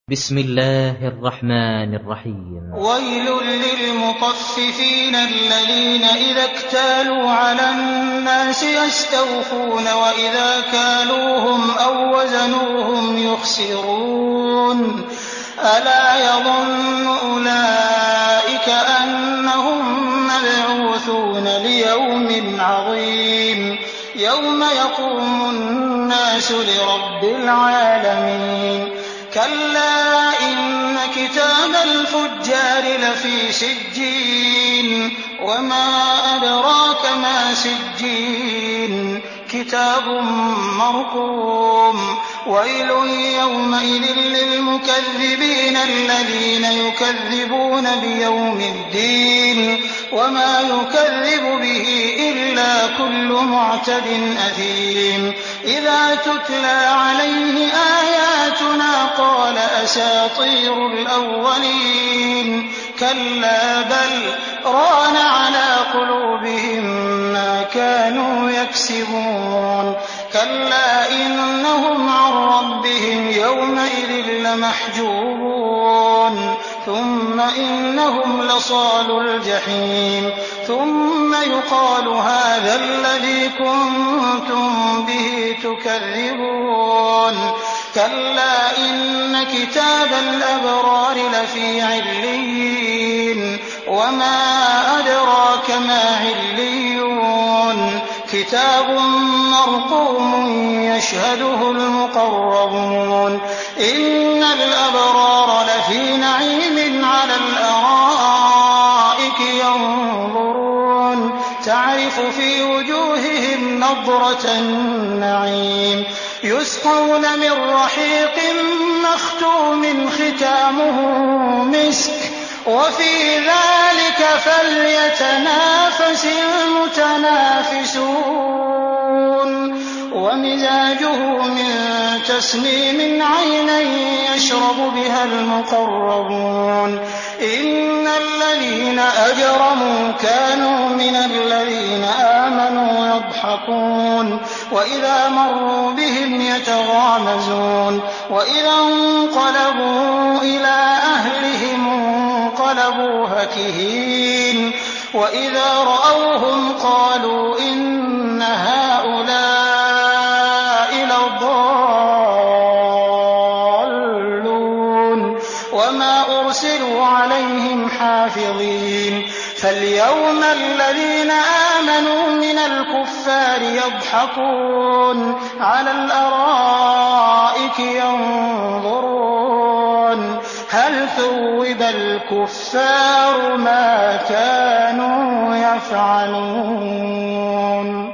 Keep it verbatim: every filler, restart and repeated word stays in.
بسم الله الرحمن الرحيم. ويل للمطففين الذين إذا اكتالوا على الناس يستوفون وإذا كالوهم أو وزنوهم يخسرون ألا يظن أولئك أنهم مبعوثون ليوم عظيم يوم يقوم الناس لرب العالمين كلا إن كتاب الفجار لفي سجين وما أدراك ما سجين كتاب مرقوم ويل يومئذ للمكذبين الذين يكذبون بيوم الدين وما يكذب به إلا كل معتد أثيم إذا تتلى عليه آياتنا قال أساطير الأولين كلا بل ران على قلوبهم ما كانوا يكسبون كلا إنهم عن ربهم يومئذ لمحجوبون ثم إنهم لصالو الجحيم ثم يقال هذا الذي كنتم به تكذبون كلا إن كتاب الأبرار لفي عليين وما أدراك ما عليون كتاب مرقوم يشهده المقربون إن الأبرار لفي نعيم على الأرائك ينظرون تعرف في وجوههم نضرة النعيم يسقون من رحيق مختوم ختامه مسك وفي ذلك فليتنافس المتنافسون ومزاجه من تسنيم عينا يشرب بها المقربون إن الذين أجرموا كانوا من الذين آمنوا يضحكون وإذا مروا بهم يتغامزون وإذا انقلبوا إلى أهلهم انقلبوا هكهين وإذا رأوهم قالوا إن هؤلاء لضالون وما أرسلوا عليهم حافظين فاليوم الذين آمنوا من الكفار يضحكون على الأرائك ينظرون هل ثوب الكفار ما كانوا يفعلون.